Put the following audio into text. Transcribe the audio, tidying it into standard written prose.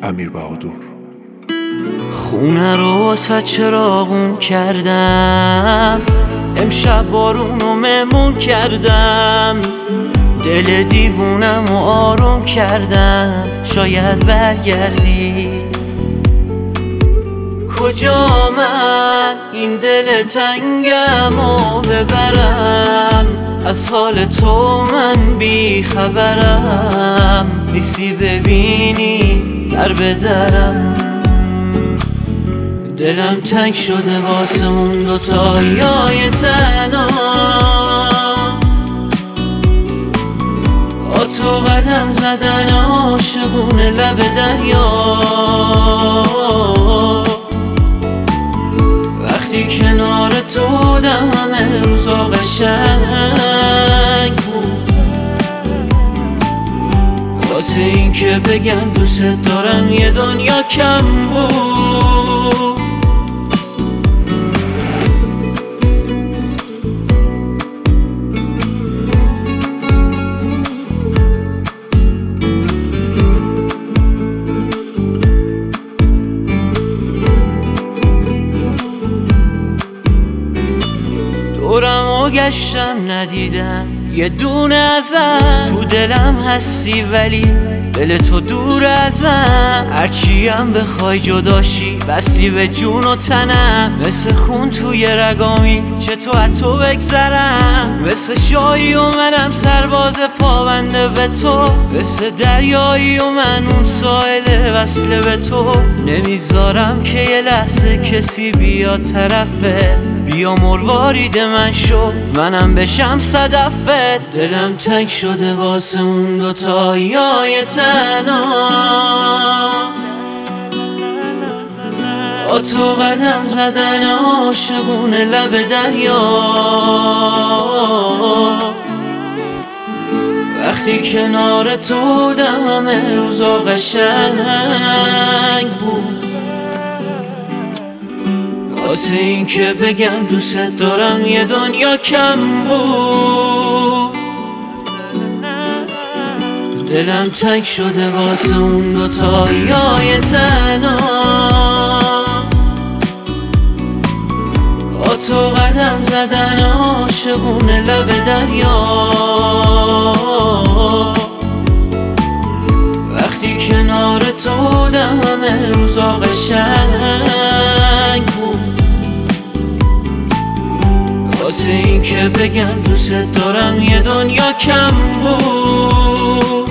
امیر بهادر. خونه رو واسه چراغون کردم، امشب بارونو مهمون کردم، دل دیوونم و آروم کردم، شاید برگردی. کجا من این دل تنگم و ببرم، از حال تو من بی خبرم، نیستی ببینی در بدرم. دلم تنگ شده واسه اون دوتایای تنها، با تو قدم زدن عاشقونه لب دریا. وقتی کنار تو بودم همه روزا قشنگ بود، واسه این که بگم دوست دارم یه دنیا کم بود. دورمو گشتم ندیدم یه دونه ازم، تو دلم هستی ولی دل تو دور ازم. هرچیم بخوای جداشی وصلی به جون و تنم، مثل خون توی رگامی چطور از تو بگذرم. مثل شایی و منم سرباز پابنده به تو، مثل دریایی و من اون ساحل وصله به تو. نمیذارم که یه لحظه کسی بیاد طرفت، بیا مروارید من شو منم بشم صدفت. دلم تنگ شده واسه اون دوتایای تنها، با تو قدم زدن عاشقونه لب دریا. وقتی کنار تو بودم همه روزا قشنگ بود، واسه این که بگم دوست دارم یه دنیا کم بود. دلم تنگ شده واسه اون دوتایای تنها، با تو قدم زدن عاشقونه لب دریا. وقتی کنار تو بودم همه روزا قشنگ بود، واسه این که بگم دوست دارم یه دنیا کم بود.